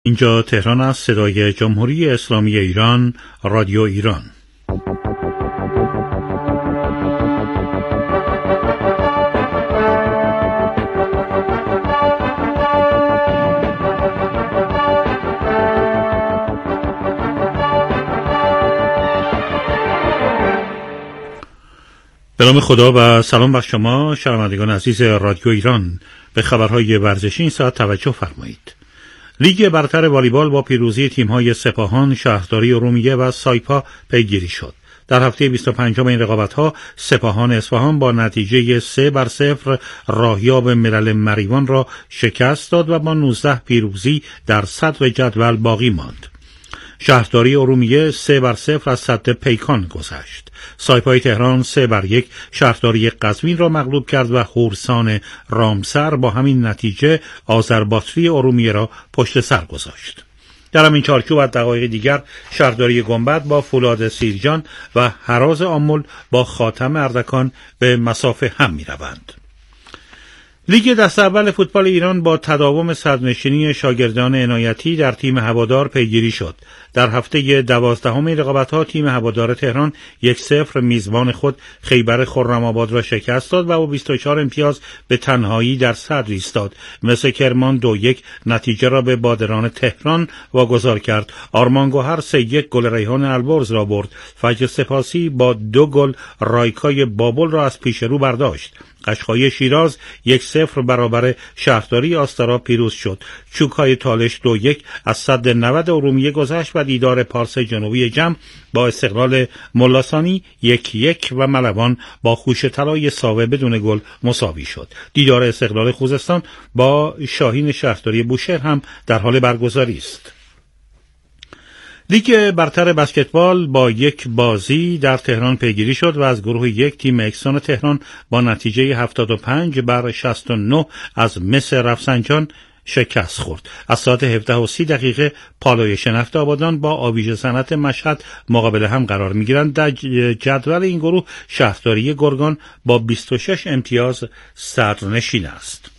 اینجا تهران است. صدای جمهوری اسلامی ایران، رادیو ایران. به نام خدا و سلام بر شما شنوندگان عزیز رادیو ایران. به خبرهای ورزشی این ساعت توجه فرمایید. لیگ برتر والیبال با پیروزی تیم‌های سپاهان، شهرداری ارومیه و سایپا پیگیری شد. در هفته 25 این رقابت‌ها سپاهان اصفهان با نتیجه 3-0 راهیاب ملل مریوان را شکست داد و با 19 پیروزی در صدر جدول باقی ماند. شهرداری ارومیه 3-0 از سد پیکان گذشت. سایپای تهران 3-1 شهرداری قزوین را مغلوب کرد و خورسان رامسر با همین نتیجه آذرباتری ارومیه را پشت سر گذاشت. در همین چارچوب از دقایق دیگر شهرداری گنبد با فولاد سیرجان و هراز آمل با خاتم اردکان به مسافه هم می روند. لیگ دست اول فوتبال ایران با تداوم صدرنشینی شاگردان عنایتی در تیم هوادار پیگیری شد. در هفته 12 رقابت‌ها تیم هوادار تهران 1-0 میزبان خود خیبر خرم‌آباد را شکست داد و با 24 امتیاز به تنهایی در صدر ایستاد. مثل کرمان 2-1 نتیجه را به بادران تهران واگذار کرد. آرمان گوهر 3-1 گل ریحان البرز را برد. فجر سپاسی با 2 گل رایکای بابل را از پیش رو برداشت. قشقایی شیراز 1-0 برابر شهرداری آستارا پیروز شد. چوکای تالش 2-1 از سد 90 ارومیه گذشت و دیدار پارس جنوبی جم با استقلال ملاسانی 1-1 و ملوان با خوش طلای ساوه بدون گل مساوی شد. دیدار استقلال خوزستان با شاهین شهرداری بوشهر هم در حال برگزاری است. لیگ برتر بسکتبال با 1 بازی در تهران پیگیری شد و از گروه 1 تیم اکسون تهران با نتیجه 75-69 از مس رفسنجان شکست خورد. از ساعت 17:30 پالایش نفت آبادان با آویژه صنعت مشهد مقابل هم قرار می‌گیرند. در جدول این گروه شهرداری گرگان با 26 امتیاز صدرنشین است.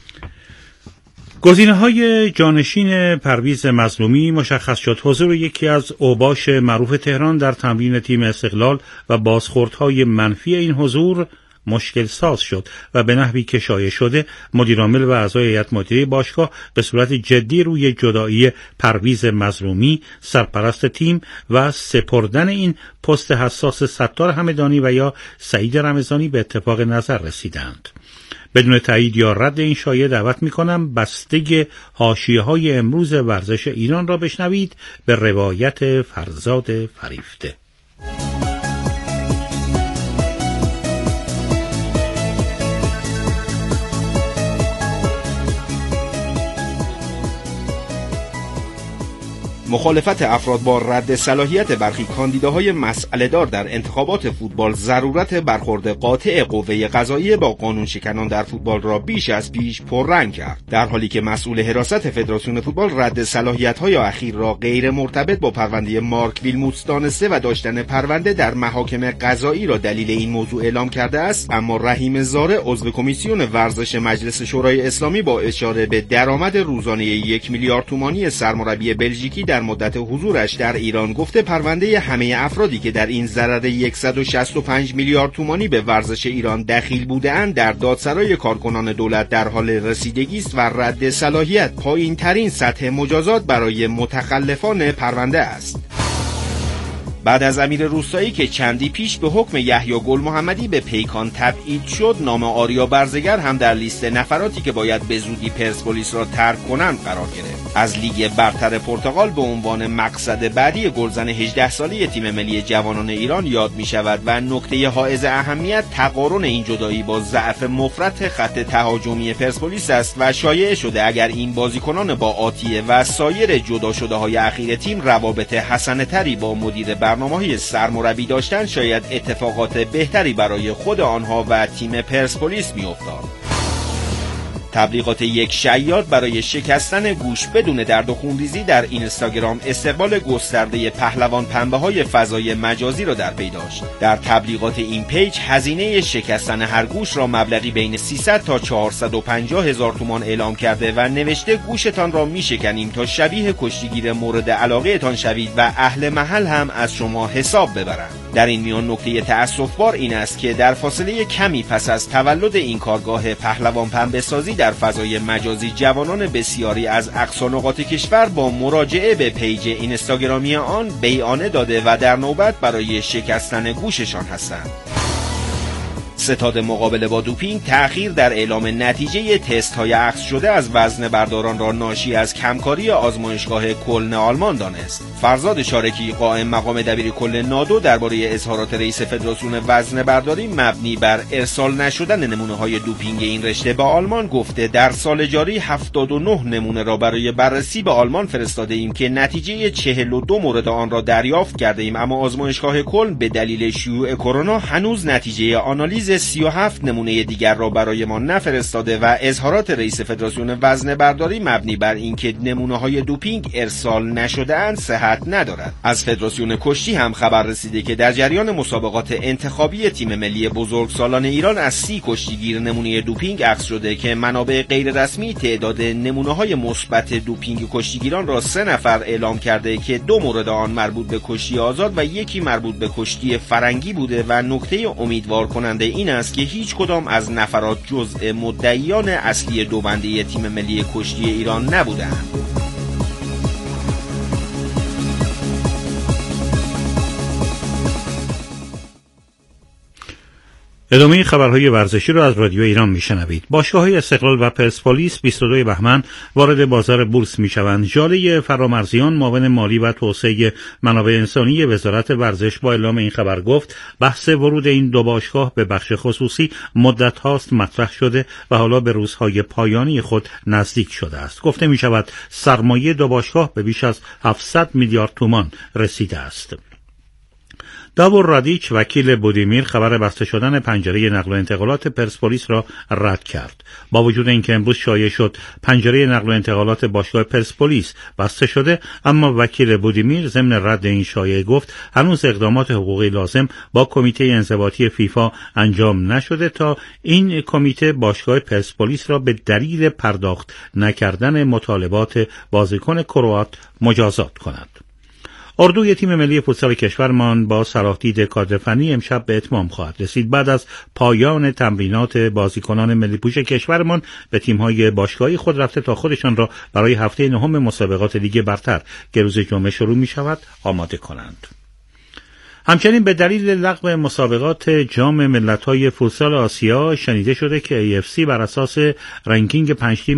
گزینه‌های جانشین پرویز مظلومی مشخص شد. حضور یکی از اوباش معروف تهران در تمرین تیم استقلال و بازخوردهای منفی این حضور مشکل ساز شد و به نحوی که شایع شده مدیرعامل و اعضای هیئت مدیره باشگاه به صورت جدی روی جدایی پرویز مظلومی سرپرست تیم و سپردن این پست حساس ستار همدانی و یا سعید رمضانی به اتفاق نظر رسیدند. بدون تایید یا رد این شایعه دعوت می‌کنم بسته حاشیه‌های امروز ورزش ایران را بشنوید به روایت فرزاد فریفته. مخالفت افراد با رد صلاحیت برخی کاندیداهای مسئله‌دار در انتخابات فوتبال ضرورت برخورد قاطع قوه قضاییه با قانون شکنان در فوتبال را بیش از پیش پررنگ کرد، در حالی که مسئول حراست فدراسیون فوتبال رد صلاحیت‌های اخیر را غیر مرتبط با پرونده مارک ویلموتس دانسته و داشتن پرونده در محاکم قضایی را دلیل این موضوع اعلام کرده است. اما رحیم زاره عضو کمیسیون ورزش مجلس شورای اسلامی با اشاره به درآمد روزانه 1 میلیارد تومانی سرمربی بلژیکی در مدت حضورش در ایران گفته پرونده همه افرادی که در این ضرر 165 میلیارد تومانی به ورزش ایران دخیل بودند در دادسرای کارکنان دولت در حال رسیدگی است و رد صلاحیت پایین ترین سطح مجازات برای متخلفان پرونده است. بعد از امیر روستایی که چندی پیش به حکم یحیی گل محمدی به پیکان تبعید شد، نام آریا برزگر هم در لیست نفراتی که باید به زودی پرسپولیس را ترک کنند قرار گرفت. از لیگ برتر پرتغال به عنوان مقصد بعدی گلزن 18 ساله تیم ملی جوانان ایران یاد می شود و نکته حائز اهمیت تقارن این جدایی با ضعف مفرط خط تهاجمی پرسپولیس است و شایع شده اگر این بازیکنان با آتیه و سایر جدا شده های اخیر تیم روابط حسنه تری با مدیر برنامه‌های سرمربی داشتن، شاید اتفاقات بهتری برای خود آنها و تیم پرسپولیس می‌افتاد. تبلیغات یک شیاد برای شکستن گوش بدون درد و خونریزی در اینستاگرام استقبال گسترده پهلوان پنبه‌های فضای مجازی را در پی داشت. در تبلیغات این پیج هزینه شکستن هر گوش را مبلغی بین 300 تا 450 هزار تومان اعلام کرده و نوشته گوشتان را میشکنیم تا شبیه کشتیگیر مورد علاقه تان شوید و اهل محل هم از شما حساب ببرند. در این میان نکته تأسف‌بار این است که در فاصله کمی پس از تولد این کارگاه پهلوان پنبه سازی در فضای مجازی جوانان بسیاری از اقصا نقاط کشور با مراجعه به پیج اینستاگرامی آن بیانیه داده و در نوبت برای شکستن گوششان هستند. ستاد مقابله با دوپینگ تأخیر در اعلام نتیجه تست‌های اخذ شده از وزن برداران را ناشی از کمکاری آزمایشگاه کلن آلمان دانست. فرزاد شارکی قائم مقام دبیرکل نادو درباره اظهارات رئیس فدراسیون وزن برداری مبنی بر ارسال نشدن نمونه‌های دوپینگ این رشته به آلمان گفته در سال جاری 79 نمونه را برای بررسی به آلمان فرستاده ایم که نتیجه 42 مورد آن را دریافت کرده ایم، اما آزمایشگاه کلن به دلیل شیوع کرونا هنوز نتیجه آنالیز 37 نمونه دیگر را برای ما نفرستاده و اظهارات رئیس فدراسیون وزن برداری مبنی بر اینکه نمونه‌های دوپینگ ارسال نشده‌اند صحت ندارد. از فدراسیون کشتی هم خبر رسیده که در جریان مسابقات انتخابی تیم ملی بزرگسالان ایران از 30 کشتیگیر نمونه دوپینگ اخذ شده که منابع غیر رسمی تعداد نمونه‌های مثبت دوپینگ کشتیگیران را 3 نفر اعلام کرده که 2 مورد آن مربوط به کشتی آزاد و یکی مربوط به کشتی فرنگی بوده و نکته امیدوار کننده این است که هیچ کدام از نفرات جزء مدعیان اصلی دوبنده تیم ملی کشتی ایران نبودند. ادامه خبرهای ورزشی را از رادیو ایران میشنوید. باشگاه‌های استقلال و پرسپولیس 22 بهمن وارد بازار بورس میشوند. ژاله فرامرزیان معاون مالی و توسعه منابع انسانی وزارت ورزش با اعلام این خبر گفت بحث ورود این دو باشگاه به بخش خصوصی مدت هاست مطرح شده و حالا به روزهای پایانی خود نزدیک شده است. گفته می شود سرمایه دو باشگاه به بیش از 700 میلیارد تومان رسیده است. داور رادیچ وکیل بودیمیر خبر بسته شدن پنجره نقل و انتقالات پرسپولیس را رد کرد. با وجود اینکه امروز شایع شد پنجره نقل و انتقالات باشگاه پرسپولیس بسته شده، اما وکیل بودیمیر ضمن رد این شایعه گفت هنوز اقدامات حقوقی لازم با کمیته انضباطی فیفا انجام نشده تا این کمیته باشگاه پرسپولیس را به دلیل پرداخت نکردن مطالبات بازیکن کروات مجازات کند. اردوی تیم ملی فوتسال کشورمان با صلاحدید کادر فنی امشب به اتمام خواهد رسید. بعد از پایان تمرینات بازیکنان ملی پوش کشورمان به تیم‌های باشگاهی خود رفته تا خودشان را برای هفته نهم مسابقات لیگ برتر که روز جمعه شروع می‌شود آماده کنند. همچنین به دلیل لغو مسابقات جام ملت‌های فوتسال آسیا شنیده شده که AFC بر اساس رنکینگ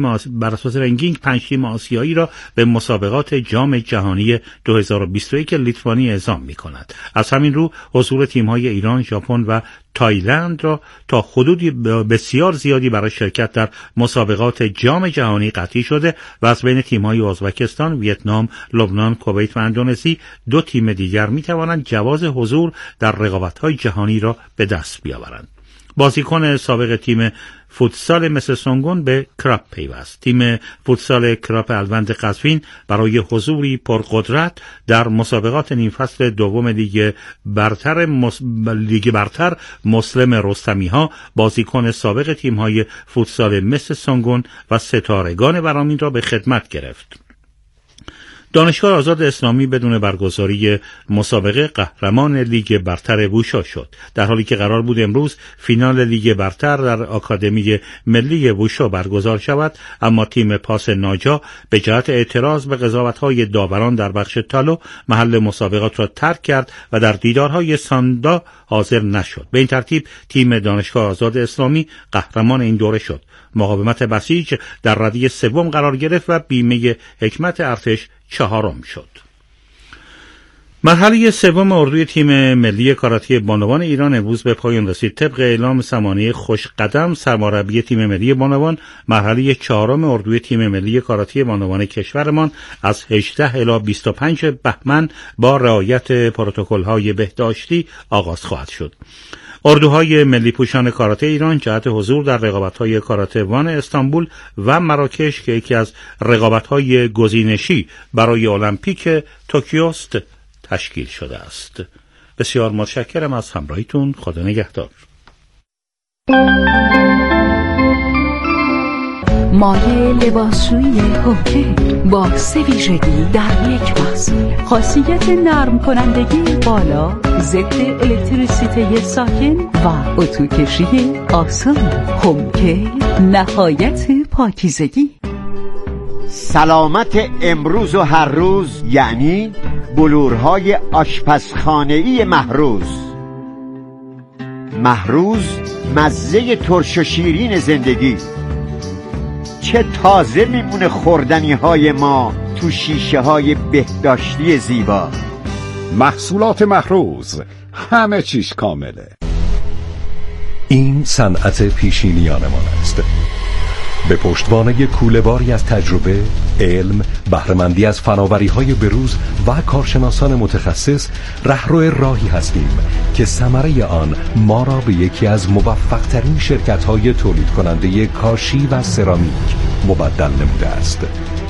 5 تیم آسیایی را به مسابقات جام جهانی 2021 لیتوانی اعزام می‌کند. از همین رو حضور تیم‌های ایران، ژاپن و تایلند را تا حدودی بسیار زیادی برای شرکت در مسابقات جام جهانی قطعی شده و از بین تیم‌های ازبکستان، ویتنام، لبنان، کویت و اندونزی 2 تیم دیگر می‌توانند جواز حضور در رقابت‌های جهانی را به دست بیاورند. بازیکن سابق تیم فوتسال مثل سونگون به کراپ پیوست. تیم فوتسال کراپ الوند قزوین برای حضوری پرقدرت در مسابقات نیم فصل دوم لیگ برتر مسلم رستمی‌ها بازیکن سابق تیم‌های فوتسال مثل سونگون و ستارگان ورامین را به خدمت گرفت. دانشگاه آزاد اسلامی بدون برگزاری مسابقه قهرمان لیگ برتر ووشو شد، در حالی که قرار بود امروز فینال لیگ برتر در آکادمی ملی ووشو برگزار شود، اما تیم پاس ناجا به جهت اعتراض به قضاوت‌های داوران در بخش تالو محل مسابقات را ترک کرد و در دیدارهای ساندا حاضر نشد. به این ترتیب تیم دانشگاه آزاد اسلامی قهرمان این دوره شد. مقاومت بسیج در ردی سوم قرار گرفت و بیمه حکمت ارتش چهارم شد. مرحله سوم اردوی تیم ملی کاراته بانوان ایران امروز به پایان رسید. طبق اعلام سمانه خوشقدم سرمربی تیم ملی بانوان، مرحله چهارم اردوی تیم ملی کاراته بانوان کشورمان از 18 الی 25 بهمن با رعایت پروتکل‌های بهداشتی آغاز خواهد شد. اردوهای ملی پوشان کاراته ایران جهت حضور در رقابت‌های کاراته وان استانبول و مراکش که یکی از رقابت‌های گزینشی برای المپیک توکیو است تشکیل شده است. بسیار متشکرم از همراهیتون. خدا نگهدار. مایه لباسشویی هوکه با 3 ویژگی در یک محصول. خاصیت نرم کنندگی بالا، ضد الکتریسیته ساکن و اتوکشی آسان. هوکه نهایت پاکیزگی. سلامت امروز و هر روز یعنی بلورهای آشپزخانه‌ای محروز. محروز مزه ترش و شیرین زندگی. چه تازه میمونه خوردنی های ما تو شیشه های بهداشتی زیبا. محصولات محروز، همه چیز کامله. این صنعت پیشینیانمان است. به پشتوانه کوله‌باری از تجربه، علم، بهره‌مندی از فناوری‌های بروز و کارشناسان متخصص رهرو راهی هستیم که ثمره آن ما را به یکی از موفق‌ترین شرکت‌های تولید کننده کاشی و سرامیک مبدل نموده است.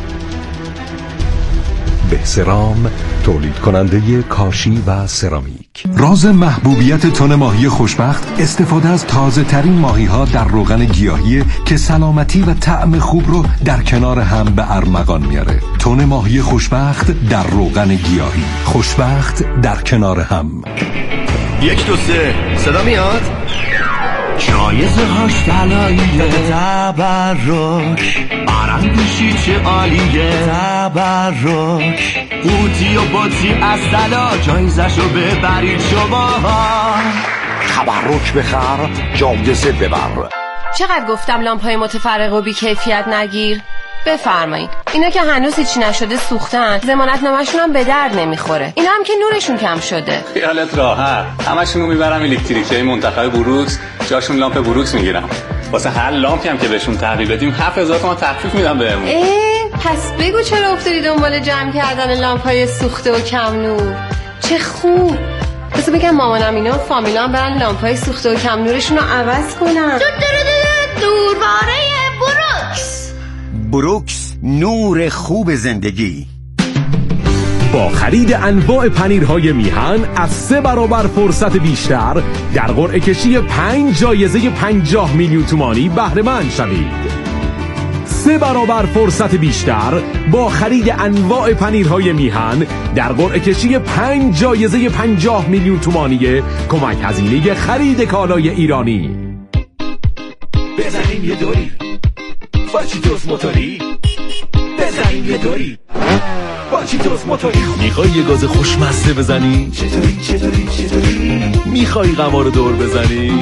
بهسرام، تولید کننده کاشی و سرامیک. راز محبوبیت تن ماهی خوشبخت استفاده از تازه ترین ماهی ها در روغن گیاهی که سلامتی و طعم خوب رو در کنار هم به ارمغان میاره. تن ماهی خوشبخت در روغن گیاهی. خوشبخت در کنار هم. 1 2 3 صدا میاد؟ جایزه هاش طلاییه، تبرک آرنگوشی چه عالیه، تبرک قوطی و باطی از طلا، جایزشو ببرید شما. تبرک بخر، جایزه ببر. چقدر گفتم لامپای متفرق و بی کیفیت نگیر؟ بفرمایید. اینا که هنوز هیچی نشده سوختن، ضمانت نامشون هم به درد نمیخوره. اینا هم که نورشون کم شده. خیالت راحت، همشونو میبرم الکتریکیای منتخب بروکس، جاشون لامپ بروکس میگیرم. واسه هر لامپی هم که بهشون تحویل بدیم 7000 تومان تخفیف میدم بهمون. پس بگو چرا افتادی دنبال جمع کردن لامپای سوخته و کم نور؟ چه خوب. بس بگم مامانم اینا و فامیلام برن لامپای سوخته و کم نورشون رو عوض کنن. دورواره بروکس. بروکس، نور خوب زندگی. با خرید انواع پنیرهای میهن از 3 برابر فرصت بیشتر در قرعه کشی 5 جایزه 50 میلیون تومانی بهره مند شوید. 3 برابر فرصت بیشتر با خرید انواع پنیرهای میهن در قرعه کشی 5 جایزه 50 میلیون تومانی کمک هزینه خرید کالای ایرانی. بزنیم یه دوری فاچیتوس موتوری، بزنیم یه دوری فاچیتوس موتوری. میخوای یه گاز خوشمزه بزنی؟ چطوری میخوای قمار دور بزنی؟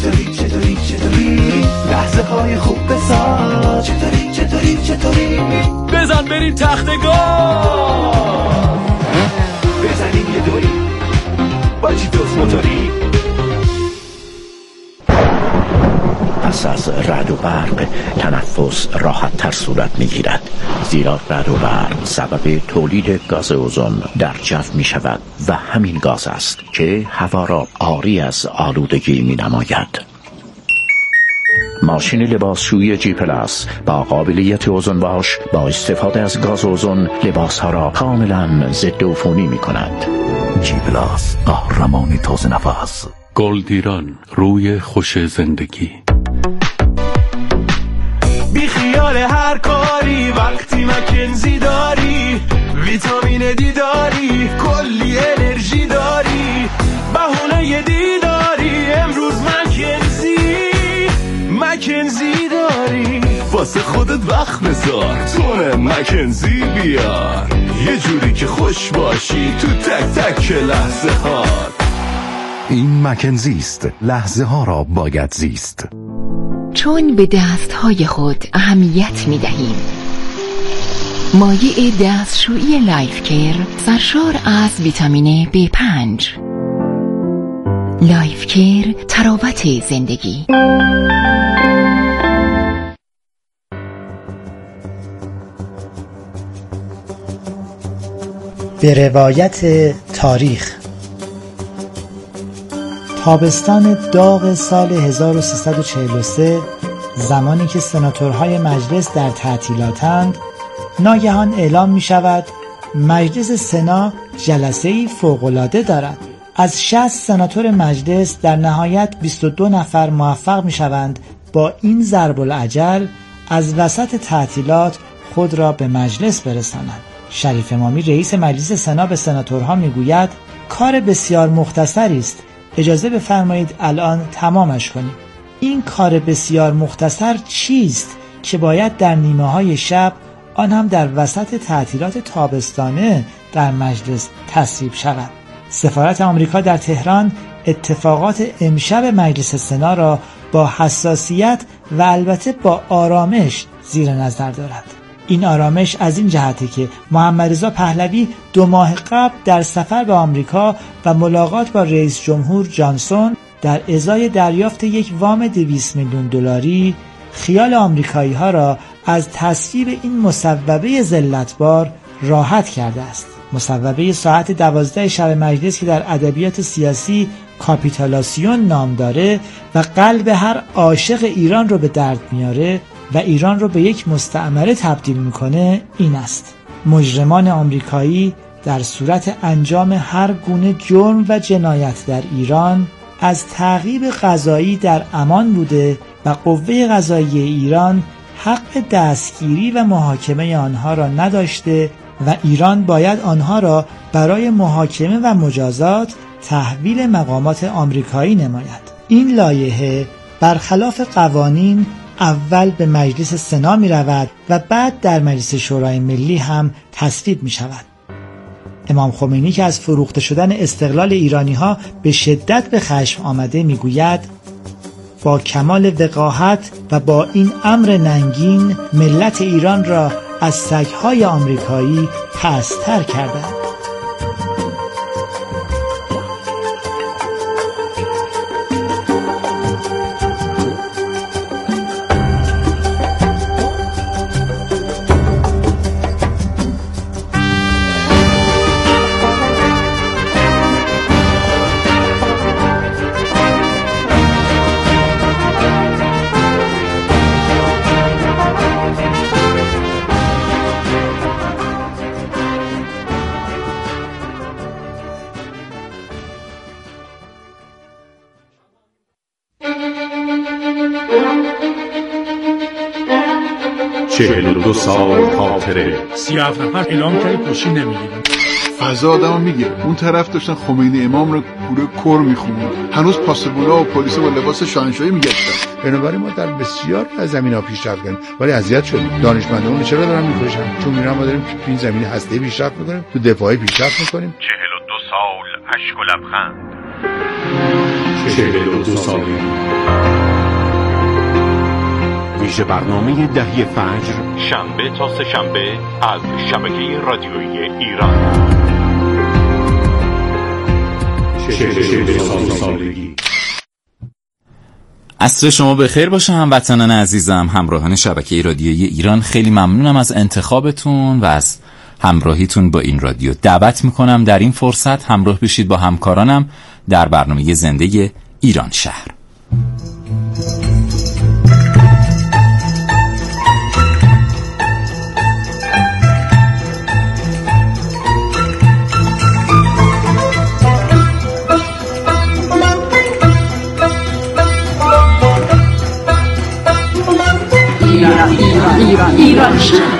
چطوری لحظه های خوب بساز. چطوری بزن بریم تخت گاز، بزنیم یه دوری فاچیتوس موتوری. پس از رعد و برق تنفس راحت تر صورت می گیرد، زیرا رعد و برق سبب تولید گاز اوزون در جو می شود و همین گاز است که هوا را عاری از آلودگی می نماید. ماشین لباسشویی جی پلاس با قابلیت اوزون واش با استفاده از گاز اوزون لباس ها را کاملا ضد عفونی می کند. جی پلاس، قهرمان تازه نفس. گلدیران، روی خوش زندگی. بی خیال هر کاری وقتی مکنزی داری، ویتامین دی داری، کلی انرژی داری، بهونه دیداری، امروز مکنزی داری. واسه خودت وقت بذار، تونه مکنزی بیار، یه جوری که خوش باشی تو تک تک لحظه ها. این مکنزی است، لحظه ها را باید زیست. چون به دستهای خود اهمیت می دهیم. مایع دستشویی لایف کیر سرشار از ویتامین B5. لایف کیر، تراوت زندگی. به روایت تاریخ، تابستان داغ سال 1343 زمانی که سناتورهای مجلس در تعطیلاتند، ناگهان اعلام می شود مجلس سنا جلسه‌ای فوق‌العاده دارد. از 60 سناتور مجلس در نهایت 22 نفر موفق می شوند با این ضرب الاجل از وسط تعطیلات خود را به مجلس برسانند. شریف امامی رئیس مجلس سنا به سناتورها می گوید کار بسیار مختصری است، اجازه بفرمایید الان تمامش کنیم. این کار بسیار مختصر چیست که باید در نیمه های شب، آن هم در وسط تعطیلات تابستانه، در مجلس تصویب شود؟ سفارت آمریکا در تهران اتفاقات امشب مجلس سنا را با حساسیت و البته با آرامش زیر نظر دارد. این آرامش از این جهته که محمد رضا پهلوی 2 ماه قبل در سفر به آمریکا و ملاقات با رئیس جمهور جانسون در ازای دریافت یک وام 200 میلیون دلاری خیال آمریکایی ها را از تصویب این مصوبه ذلتبار راحت کرده است. مصوبه ساعت 12 شب مجلس که در ادبیات سیاسی کاپیتولاسیون نام داره و قلب هر عاشق ایران رو به درد میاره و ایران رو به یک مستعمره تبدیل میکنه این است: مجرمان آمریکایی در صورت انجام هر گونه جرم و جنایت در ایران از تعقیب قضایی در امان بوده و قوه قضاییه ایران حق دستگیری و محاکمه آنها را نداشته و ایران باید آنها را برای محاکمه و مجازات تحویل مقامات آمریکایی نماید. این لایحه برخلاف قوانین اول به مجلس سنا می رود و بعد در مجلس شورای ملی هم تصویب می شود. امام خمینی که از فروخته شدن استقلال ایرانی ها به شدت به خشم آمده می گوید با کمال وقاحت و با این امر ننگین ملت ایران را از سگ‌های آمریکایی پست‌تر کردند. دو سال خاطره 37 نفر اعلام کردی کشی نمیگیریم. فضا آدمو میگیره. اون طرف داشتن خمینی امام رو کوره کر میخوند، هنوز پاسبولا و پلیس با لباس شاهنشاهی میگشتن. بنابراین ما در بسیار از زمینه‌ها پیشرفت کردیم ولی اذیت شدیم. دانشمندان چرا دارن میکشن؟ چون میرن ما داریم تو این زمینه هسته پیشرفت میکنیم، تو دفاعی پیشرفت میکنیم. 42 سال اشک و لبخند. 42 سال ویژه برنامه دهی فجر، شنبه تا سه‌شنبه از شبکه رادیویی ایران. 42 سالگی. عصر شما بخیر باشه هموطنان عزیزم، همراهان شبکه رادیویی ایران. خیلی ممنونم از انتخابتون و از همراهیتون با این رادیو. دعوت میکنم در این فرصت همراه بشید با همکارانم در برنامه زنده ایران شهر. ایران شهر.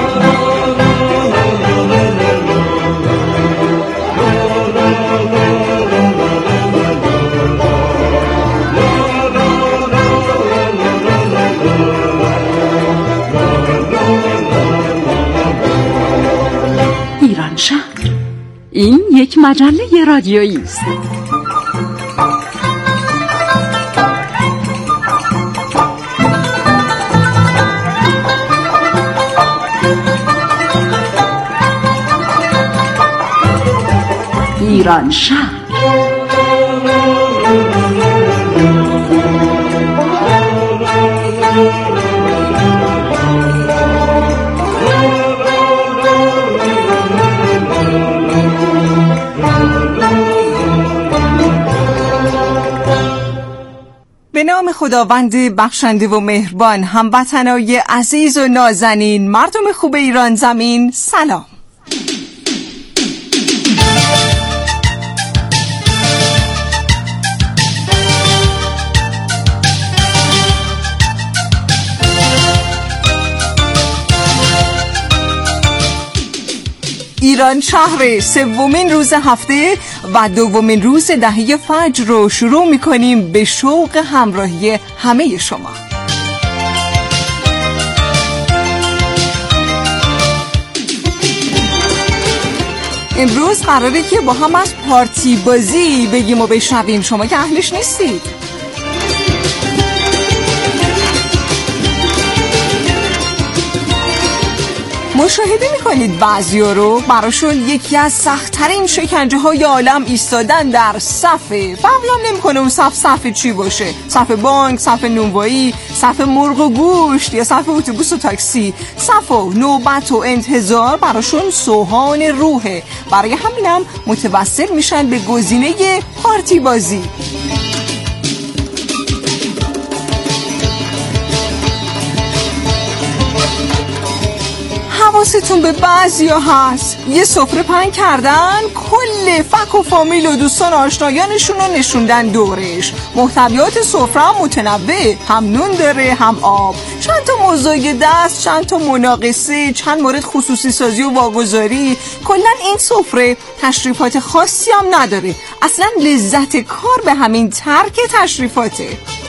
ایران شهر، این یک مجله رادیویی است. ایران شهر. نام خداوند بخشنده و مهربان، هموطنای عزیز و نازنین، مردم خوب ایران زمین، سلام. ایران شهر سومین روز هفته و دومین روز دهه فجر رو شروع می‌کنیم به شوق همراهی همه شما. امروز قراره که با هم از پارتی بازی بگیم و بشنویم. شما که اهلش نیستید؟ مشاهده میکنید بعضیا رو براشون یکی از سخت‌ترین شکنجه های عالم ایستادن در صفه. فهمم نمیکنه اون صف چی باشه، صف بانک، صف نونوایی، صف مرغ و گوشت یا صف اتوبوس و تاکسی. صف و نوبت و انتظار براشون سوهان روحه. برای همینم متوسل میشن به گزینه پارتی بازی. حواستون به بعضیا هست یه سفره پهن کردن، کل فک و فامیل و دوستان آشنایانشون رو نشوندن دورش. محتویات سفره هم متنوع، هم نون داره هم آب، چند تا موضوع دست، چند تا مناقصه، چند مورد خصوصی سازی و واگذاری. کلا این سفره تشریفات خاصی هم نداره، اصلا لذت کار به همین ترک تشریفاته.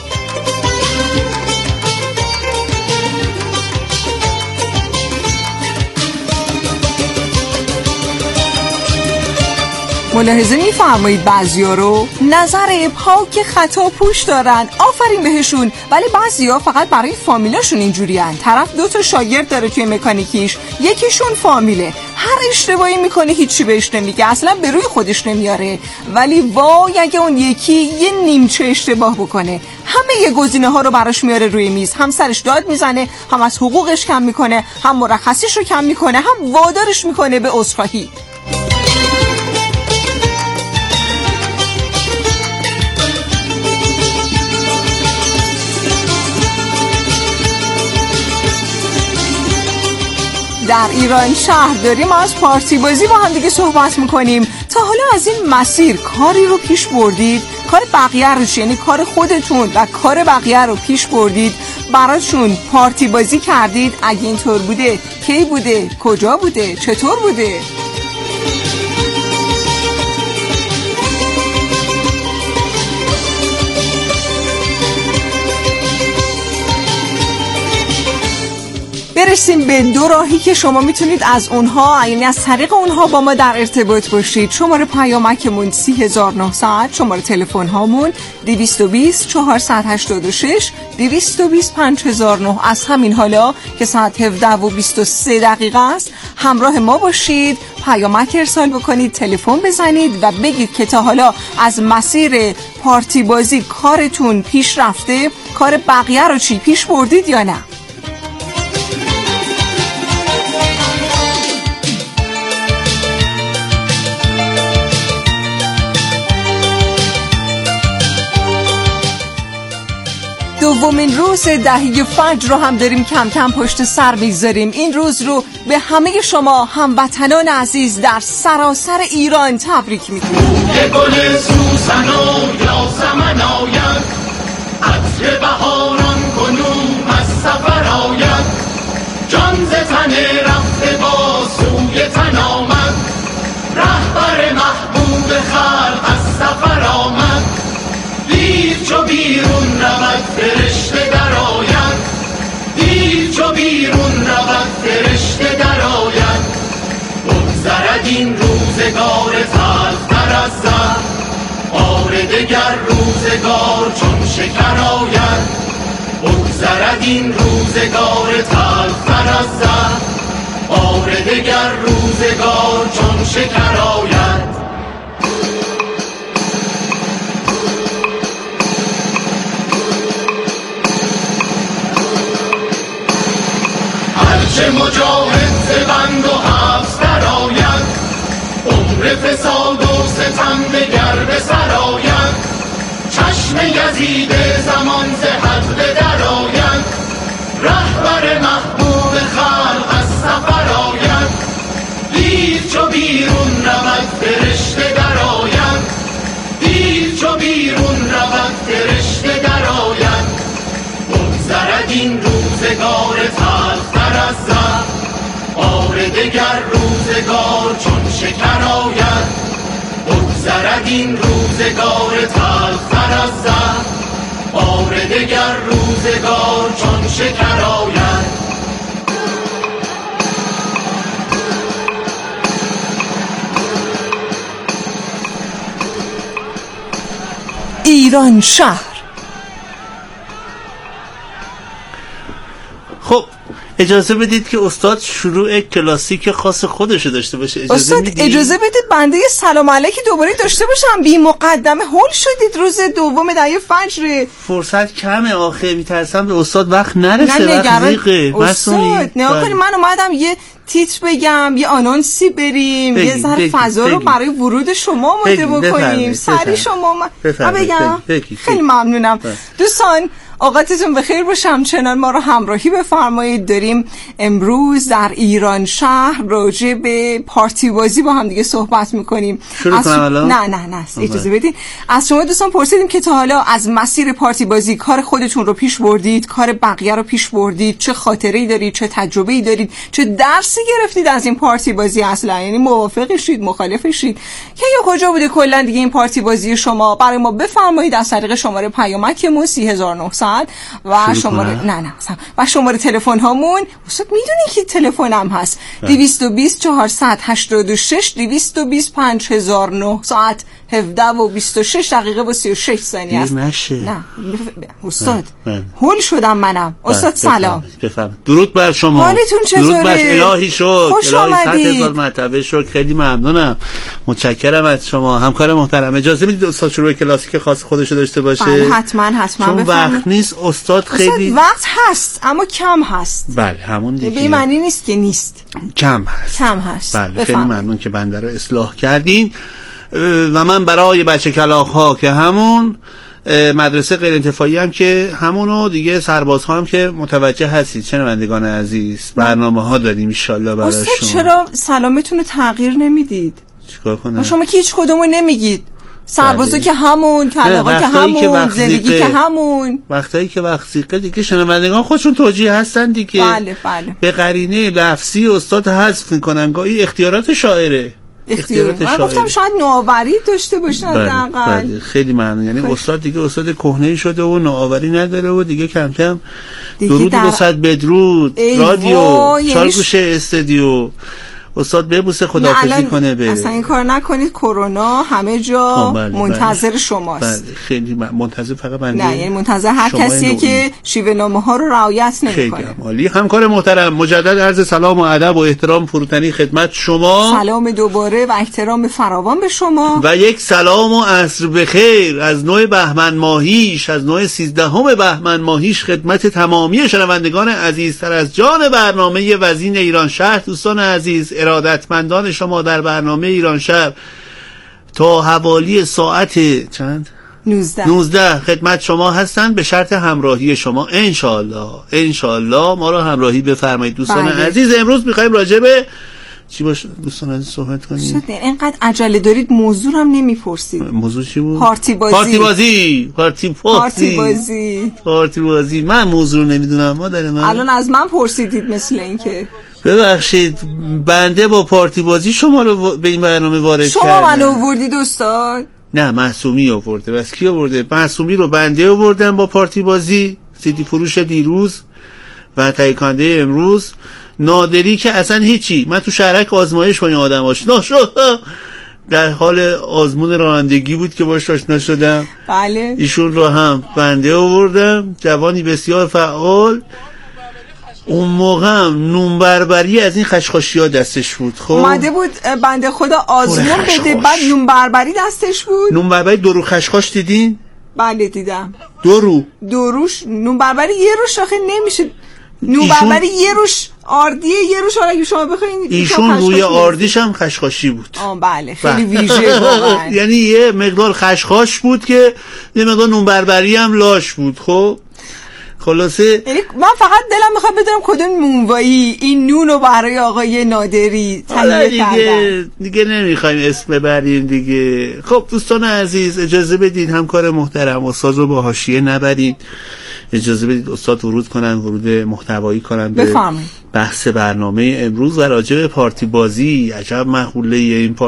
ملاحظه می‌فرمایید بعضیا رو نظر پاک خطا پوش دارن، آفرین بهشون. ولی بعضیا فقط برای فامیلاشون اینجورین. طرف 2 شاگرد داره توی مکانیکیش، یکیشون فامیله، هر اشتباهی میکنه هیچی بهش نمیگه، اصلا به روی خودش نمیاره. ولی وای اگه اون یکی یه نیمچه اشتباه بکنه، همه گزینه ها رو براش میاره روی میز، هم سرش داد میزنه، هم از حقوقش کم میکنه، هم مرخصیش رو کم میکنه، هم وادارش میکنه به عذرخواهی. در ایران شهر داریم از پارتی بازی با هم دیگه صحبت میکنیم. تا حالا از این مسیر کاری رو پیش بردید؟ کار بقیه رو، یعنی کار خودتون و کار بقیه رو پیش بردید، براشون پارتی بازی کردید؟ اگه اینطور بوده کی بوده؟ کجا بوده؟ چطور بوده؟ برسیم به 2 راهی که شما میتونید از اونها، یعنی از طریق اونها با ما در ارتباط باشید. شماره پیامکمون 30900، شماره تلفن هامون 220 486 220 5009. از همین حالا که ساعت 17:23 است همراه ما باشید، پیامک ارسال بکنید، تلفن بزنید و بگید که تا حالا از مسیر پارتی بازی کارتون پیش رفته، کار بقیه رو چی پیش بردید یا نه. دومین روز دهه فجر رو هم داریم کم کم پشت سر میگذاریم. این روز رو به همه شما هموطنان عزیز در سراسر ایران تبریک میگیم. یه گل سوسن و یاسمن آید، عطر بهاران کنون از سفر آید، جان ز تن رفته با سوی تن آمد، رهبر محبوب خلق از سفر آمد، دیر چو بیرون رود فرشته در آید، دیر چو بیرون رود فرشته در آید، بگذرد این روزگار تلختر از زر، بار دگر روزگار چون شکر آید، بگذرد این روزگار تلختر از زر، بار دگر روزگار چون شکر آید. چه مجاهد ز بند و حبس در آید، عمر فساد و ستم دگر به سر آید، چشم یزید زمان ز حلقه درآید، رهبر محبوب خلق از سفر آید. دیر چو بیرون رود فرشته درآید، دیر چو بیرون رود فرشته درآید. بگذرد این روزگار تلختر از زهر، بار دگر روزگار چون شکر آید. بگذرد این روزگار تلختر از زهر، بار دگر روزگار چون شکر آید. ایران شهر. خب اجازه بدید که استاد شروع کلاسیک خاص خودشو داشته باشه. استاد اجازه بدید بنده یه سلام علیکی دوباره داشته باشم. بی مقدمه هول شدید روز دوم دهه فجر. فرصت کمه آخه، میترسم به استاد وقت نرسه. نه وقت ضیقه. استاد نگاه کنید، من اومدم یه تیتر بگم، یه آنونسی بریم، یه ذره فضا رو برای ورود شما آماده بکنیم. سری شما بگم. خیلی ممنونم. دوستان اوقاتتون بخیر باشه. همچنان ما رو همراهی بفرمایید. داریم امروز در ایران شهر راجع به پارتی بازی با هم دیگه صحبت میکنیم. نه اجازه بدید. از شما دوستان پرسیدیم که تا حالا از مسیر پارتی بازی کار خودتون رو پیش بردید، کار بقیه رو پیش بردید، چه خاطره‌ای دارید، چه تجربه‌ای دارید، چه درسی گرفتید از این پارتی بازی اصلا، یعنی موافقشید، مخالفشید، که یا کجا بوده کلا دیگه این پارتی بازی شما؟ برای ما بفرمایید از طریق شماره پیامکمون 30900 و شماره تلفن هامون. استاد میدونی که تلفنم هست 220 486 220 5900 17 و 26 دقیقه و 36 ثانیه است. نه استاد هول شدم منم. استاد سلام. بفرمایید. درود بر شما. حالتون چطوره؟ درود بر الهی شکر. خوش آمدید. 100,000 مرتبه شکر. خیلی ممنونم. متشکرم از شما همکار محترم. اجازه میدید استاد شروع کلاسیک خاص خودشو داشته باشه؟ بله حتما چون وقت نیست استاد. خیلی وقت هست اما کم هست. بله همون دیگه. به معنی نیست که نیست. کم هست. بله خیلی ممنون که بنده رو اصلاح کردین. و من برای بچه کلاغ‌ها که همون مدرسه غیر انتفاعی هم که همونو دیگه سربازها هم که متوجه هستید شنوندگان عزیز، برنامه‌ها داریم ان شاءالله براشون. استاد چرا سلامتون رو تغییر نمیدید؟ چیکار کنم؟ شما که هیچ کدومو نمیگید. سربازا که همون، کلاغا که همون، زندگی که همون. وقتایی که وقت زیقه دیگه شنوندگان خودشون توجیه هستن دیگه. بله. به قرینه لفظی استاد حذف میکنن، گاهی اختیارات شاعره. من گفتم شاید نوآوری داشته باشن حداقل. بله خیلی ممنون. یعنی استاد دیگه استاد کهنه‌ای شده و نوآوری نداره و دیگه کم کم درود و صد بدرود، رادیو، چالگوشه استودیو استاد ببوسه خداحافظی کنه بره. اصلا این کار نکنید، کرونا همه جا منتظر شماست. بله خیلی منتظر فقط بنده. نه یعنی منتظر هر کسیه که شیوه نامه‌ها رو رعایت نمی‌کنه. خیلی عالی. همکار محترم مجدد عرض سلام و ادب و احترام فروتنی خدمت شما. سلام دوباره و احترام فراوان به شما و یک سلام و عصر بخیر از نوع بهمن ماهیش، از نوع 13 بهمن ماهیش خدمت تمامی شنوندگان عزیزتر از جان برنامه وزین ایران شهر. دوستان عزیز، ارادتمندان شما در برنامه ایران شهر تا حوالی ساعت چند؟ 19 خدمت شما هستند به شرط همراهی شما. انشالله ما رو همراهی بفرمایید دوستان عزیز. امروز میخوایم راجع به چی باشه دوستان عزیز صحبت کنیم؟ اینقدر عجله دارید موضوع هم نمیپرسید. موضوع چی بود؟ پارتی بازی. من موضوع نمیدونم مادر من. الان از من پرسیدید مثل اینکه ببخشید بنده با پارتی بازی شما رو به این برنامه وارد کردم. شما منو آوردید استاد؟ نه معصومی آورده. بس کی آورده؟ معصومی رو بنده آوردم با پارتی بازی، سیدی فروش دیروز و تهیه کننده امروز. نادری که اصلا هیچی، من تو شهرک آزمایش با این آدم آشنا شدم، در حال آزمون رانندگی بود که باش آشنا شدم. بله. ایشون رو هم بنده آوردم، جوانی بسیار فعال. اون موقع هم نون بربری از این خشخاشی‌ها دستش بود. خب اومده بود بنده خدا آزمون بده، بعد نون بربری دستش بود. نون بربری درو خشخاش دیدین؟ بله دیدم. دروش نون بربری یه روش آخه نمیشه. نون بربری یه روش آردی یه روش اگه شما بخواید ایشون روی آردیش هم خشخاشی بود. بله خیلی ویژه واقعا. یعنی یه مقدار خشخاش بود که یه مقدار نون بربری هم لاش بود. خب خلاصه یعنی من فقط دلم میخواد بدونم کدوم نونوایی این نونو برای آقای نادری تهیه کردن. دیگه نمیخوایم اسم ببریم دیگه. خب دوستان عزیز اجازه بدید همکار محترم استاد رو با حاشیه نبرید، اجازه بدید استاد ورود کنن، ورود محتوایی کنن به بحث برنامه امروز و راجع به پارتی بازی. عجب مخوله این